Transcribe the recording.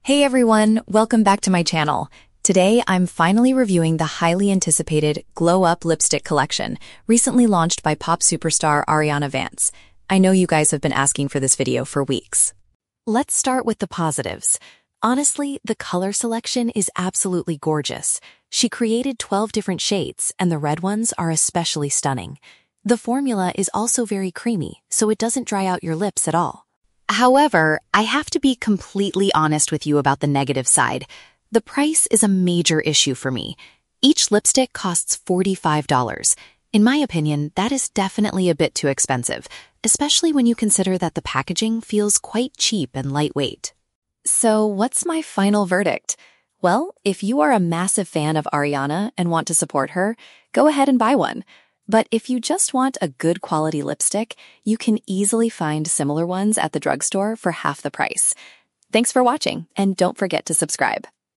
Hey everyone, welcome back to my channel. Today, I'm finally reviewing the highly anticipated Glow Up Lipstick Collection, recently launched by pop superstar Ariana Vance. I know you guys have been asking for this video for weeks. Let's start with the positives. Honestly, the color selection is absolutely gorgeous. She created 12 different shades, and the red ones are especially stunning. The formula is also very creamy, so it doesn't dry out your lips at all. However, I have to be completely honest with you about the negative side. The price is a major issue for me. Each lipstick costs $45. In my opinion, that is definitely a bit too expensive, especially when you consider that the packaging feels quite cheap and lightweight. So what's my final verdict? Well, if you are a massive fan of Ariana and want to support her, go ahead and buy one. But if you just want a good quality lipstick, you can easily find similar ones at the drugstore for half the price. Thanks for watching, and don't forget to subscribe.